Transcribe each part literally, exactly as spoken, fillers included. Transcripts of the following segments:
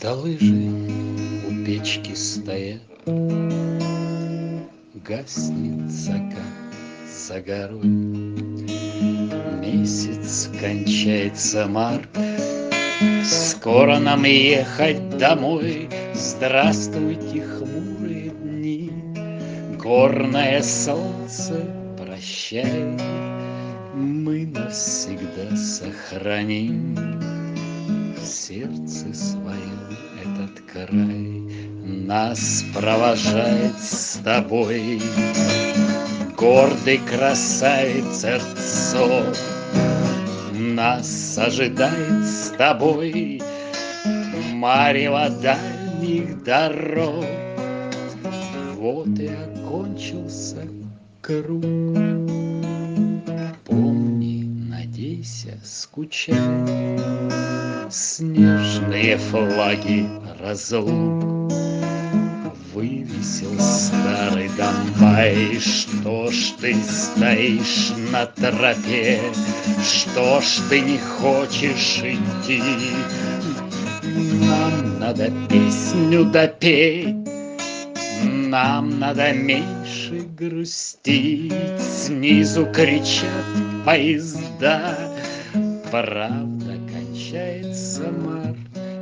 Да лыжи у печки стоят, гаснет закат за горой. Месяц кончается март, скоро нам ехать домой. Здравствуйте, хмурые дни, горное солнце, прощай. Мы навсегда сохраним в сердце своем этот край. Нас провожает с тобой гордый красавец Эрцов. Нас ожидает с тобой марево дальних дорог. Вот и окончился круг. Помни, надейся, скучай, снежные флаги разлук вывесил старый Донбай. Что ж ты стоишь на тропе? Что ж ты не хочешь идти? Нам надо песню допеть, нам надо меньше грустить. Снизу кричат поезда, правда кончается март,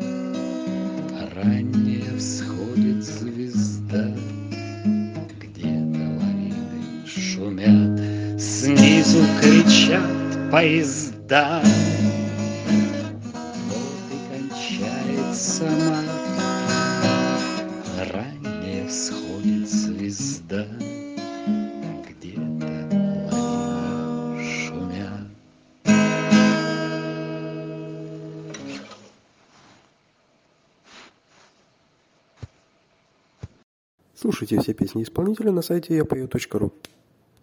ранее всходит звезда. Где-то лавины шумят, снизу кричат поезда. Вот и кончается март, ранее всходит звезда. Где-то лавины шумят. Слушайте все песни исполнителя на сайте я пою точка ру.